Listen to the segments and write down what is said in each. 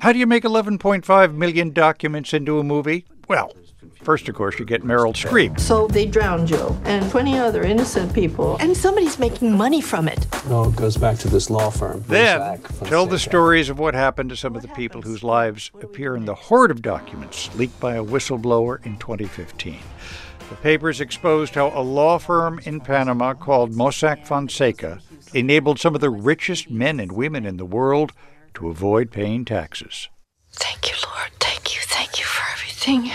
How do you make 11.5 million documents into a movie? Well, first, of course, you get Meryl Streep. So they drowned Joe and 20 other innocent people. And somebody's making money from it. No, it goes back to this law firm. Then, tell the stories of what happened to some of the people whose lives appear in the hoard of documents leaked by a whistleblower in 2015. The papers exposed how a law firm in Panama called Mossack Fonseca enabled some of the richest men and women in the world to avoid paying taxes. Thank you, Lord. Thank you for everything.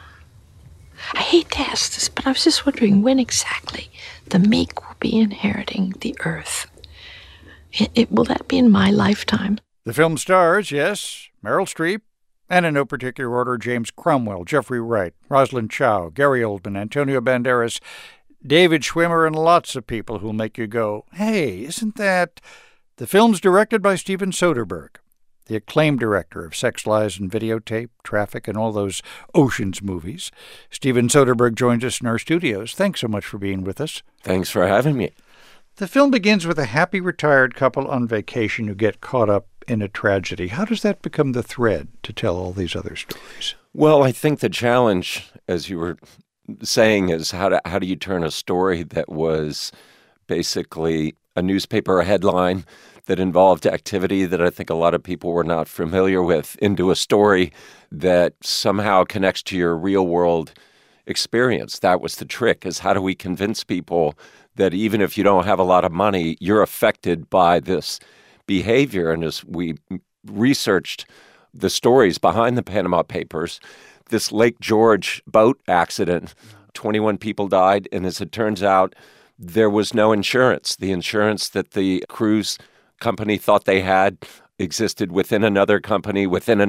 I hate to ask this, but I was just wondering when exactly the meek will be inheriting the earth. Will that be in my lifetime? The film stars, yes, Meryl Streep, and in no particular order, James Cromwell, Jeffrey Wright, Rosalind Chow, Gary Oldman, Antonio Banderas, David Schwimmer, and lots of people who'll make you go, hey, isn't that... The film's directed by Steven Soderbergh, the acclaimed director of Sex, Lies, and Videotape, Traffic, and all those Oceans movies. Steven Soderbergh joins us in our studios. Thanks so much for being with us. Thanks for having me. The film begins with a happy retired couple on vacation who get caught up in a tragedy. How does that become the thread to tell all these other stories? Well, I think the challenge, as you were saying, is how do you turn a story that was basically a newspaper headline that involved activity that I think a lot of people were not familiar with into a story that somehow connects to your real world experience. That was the trick, is how do we convince people that even if you don't have a lot of money, you're affected by this behavior. And as we researched the stories behind the Panama Papers, this Lake George boat accident, 21 people died, and as it turns out, there was no insurance. The insurance that the cruise company thought they had existed within another company,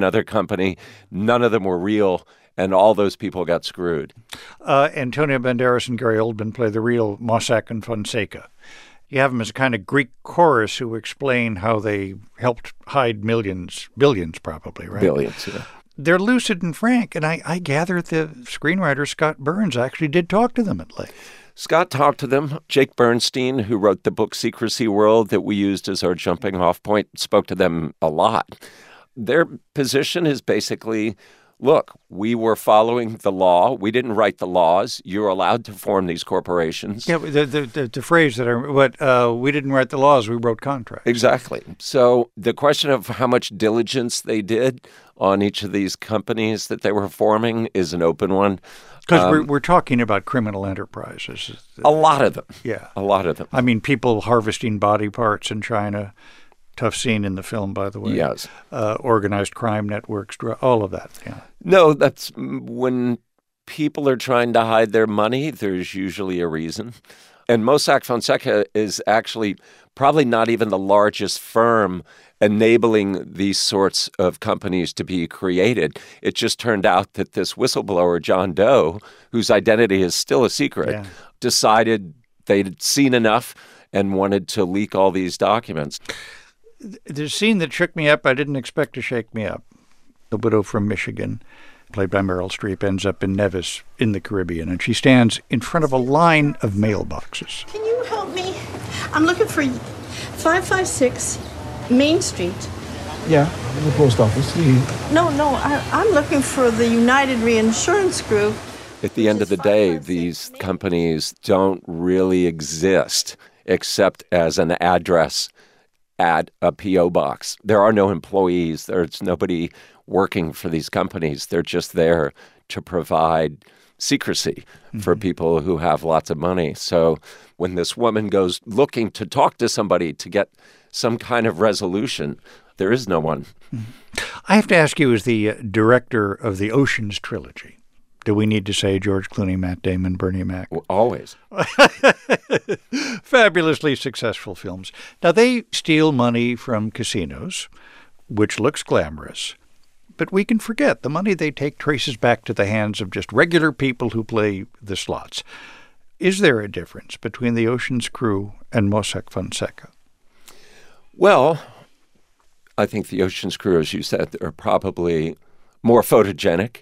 None of them were real, and all those people got screwed. Antonio Banderas and Gary Oldman play the real Mossack and Fonseca. You have them as a kind of Greek chorus who explain how they helped hide billions probably, right? Billions, yeah. They're lucid and frank, and I gather the screenwriter Scott Burns actually did talk to them at length. Scott talked to them. Jake Bernstein, who wrote the book Secrecy World that we used as our jumping off point, spoke to them a lot. Their position is basically, look, we were following the law. We didn't write the laws. You're allowed to form these corporations. Yeah, the phrase we didn't write the laws, we wrote contracts. Exactly. So the question of how much diligence they did on each of these companies that they were forming is an open one. Because we're talking about criminal enterprises. A lot of them. Yeah. A lot of them. I mean, people harvesting body parts in China. Tough scene in the film, by the way. Yes. Organized crime networks, all of that. Yeah. No, that's when people are trying to hide their money, there's usually a reason. And Mossack Fonseca is actually probably not even the largest firm enabling these sorts of companies to be created. It just turned out that this whistleblower, John Doe, whose identity is still a secret, decided they'd seen enough and wanted to leak all these documents. The scene that shook me up, I didn't expect to shake me up. The widow from Michigan, played by Meryl Streep, ends up in Nevis in the Caribbean, and she stands in front of a line of mailboxes. Can you help me? I'm looking for 556 Main Street. Yeah, the post office. No, I'm looking for the United Reinsurance Group. At the end of the day, these companies don't really exist except as an address at a P.O. box. There are no employees. There's nobody working for these companies. They're just there to provide secrecy for people who have lots of money. So when this woman goes looking to talk to somebody to get some kind of resolution, there is no one. I have to ask you, as the director of the Oceans trilogy, do we need to say George Clooney, Matt Damon, Bernie Mac? Well, always. Fabulously successful films. Now, they steal money from casinos, which looks glamorous. But we can forget the money they take traces back to the hands of just regular people who play the slots. Is there a difference between the Ocean's crew and Mossack Fonseca? Well, I think the Ocean's crew, as you said, are probably more photogenic.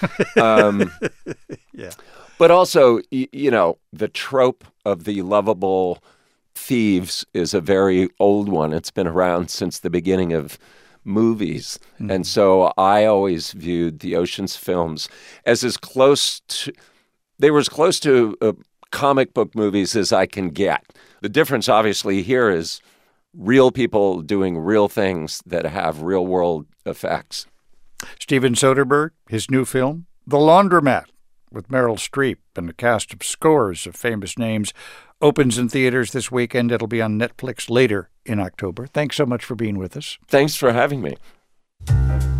Yeah. But also, the trope of the lovable thieves is a very old one. It's been around since the beginning of movies. And so I always viewed the Ocean's films as close to comic book movies as I can get. The difference, obviously, here is real people doing real things that have real-world effects. Steven Soderbergh, his new film, The Laundromat, with Meryl Streep and a cast of scores of famous names, opens in theaters this weekend. It'll be on Netflix later in October. Thanks so much for being with us. Thanks for having me.